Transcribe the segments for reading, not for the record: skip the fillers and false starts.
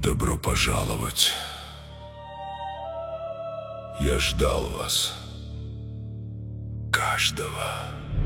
Добро пожаловать. Я ждал вас, каждого.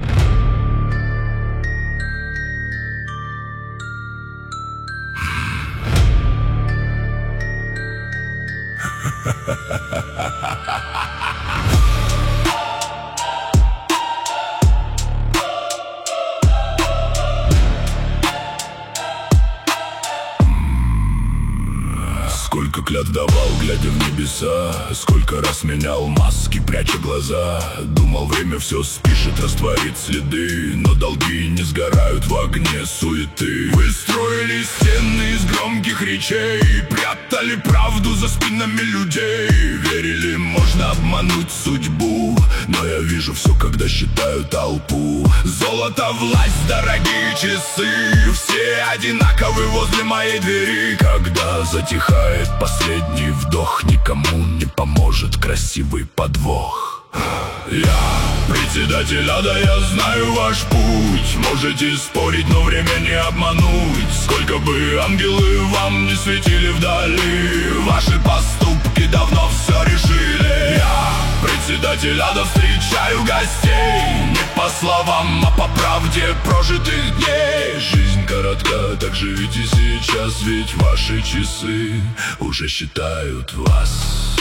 Сколько клятв давал, глядя в небеса, сколько раз менял маски, пряча глаза. Думал, время все спишет, растворит следы, но долги не сгорают в огне суеты. Вы строили стены из громких речей, прятали правду за спинами людей. Верили, можно обмануть судьбу, но я вижу все, когда считаю толпу. Золото, власть, дорогие часы, все одинаковы возле моей двери. Когда затихает последний вдох, никому не поможет красивый подвох. Я председатель ада, я знаю ваш путь. Можете спорить, но время не обмануть. Сколько бы ангелы вам не светили вдали, ваши поступки давно все решили. Я председатель ада, встречаю гостей не по словам, а по правде прожитых дней. Жизнь коротка, так живите сейчас, ведь ваши часы уже считают вас.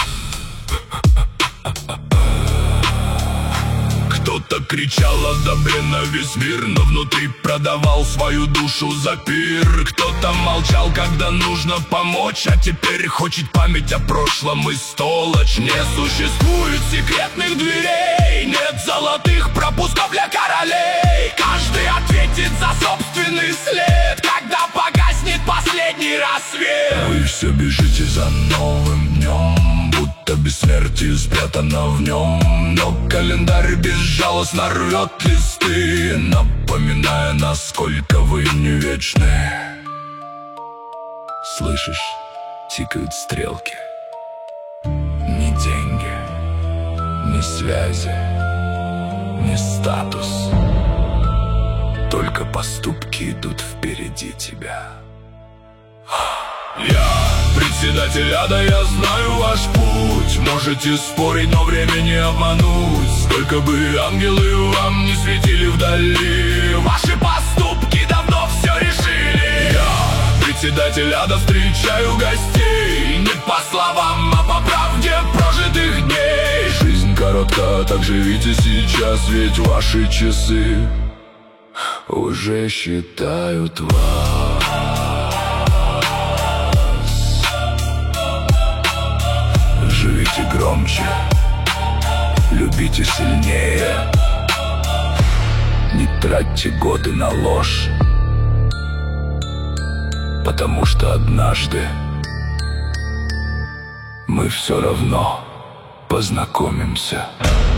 Кто-то кричал о добре на весь мир, но внутри продавал свою душу за пир. Кто-то молчал, когда нужно помочь, а теперь хочет память о прошлом истолочь. Не существует секретных дверей, нет золотых пропусков для королей. Каждый ответит за собственный след, когда погаснет последний рассвет. Вы все бежите за новым днем, будто бессмертие спрятано в нем. Но календарь безжалостно рвет листы, напоминая, насколько вы не вечны. Слышишь, тикают стрелки. Ни деньги, ни связи, ни статус, только поступки идут впереди тебя. Я председатель ада, я знаю ваш путь. Можете спорить, но время не обмануть. Сколько бы ангелы вам не светили вдали, ваши поступки давно все решили. Я председатель ада, встречаю гостей не по словам, а по правде прожитых дней. Жизнь коротка, так живите сейчас, ведь ваши часы уже считают вас. Живите громче, любите сильнее, не тратьте годы на ложь, потому что однажды мы все равно познакомимся.